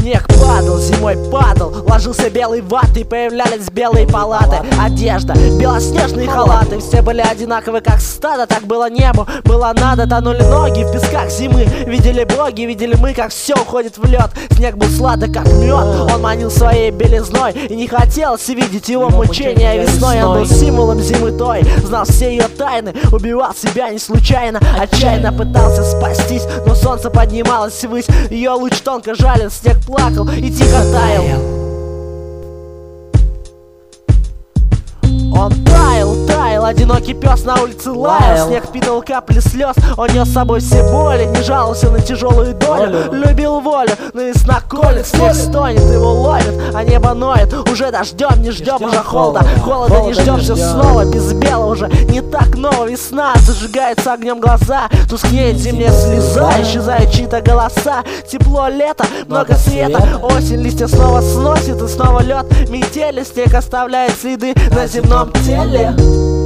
Снег падал, зимой падал, ложился белой ватой, появлялись белые палаты. Одежда, белоснежные халаты, все были одинаковы, как стадо. Так было небу, было надо, тонули ноги в песках зимы. Видели боги, видели мы, как все уходит в лед. Снег был сладок, как мед, он манил своей белизной, и не хотелось видеть его мучения весной. Он был символом зимы той, знал все ее тайны, убивал себя не случайно, отчаянно пытался спастись, но солнце поднималось ввысь, ее луч тонко жалил, снег плакал и тихо таял. Он таял, одинокий пес на улице лаял. Снег впитывал капли слез, он нес с собой все боли, не жаловался на тяжелую долю, любил волю, но весна колет, снег стонет, его ловит, а небо ноет. Уже дождем, не ждем уже холода не ждем, все снова без белого уже не так ново. Весна, зажигается огнем глаза, тускнеет зимняя слеза, исчезают чьи-то голоса. Тепло лето, много света, осень, листья снова сносит, и снова лед, метели, снег оставляет следы на земном теле.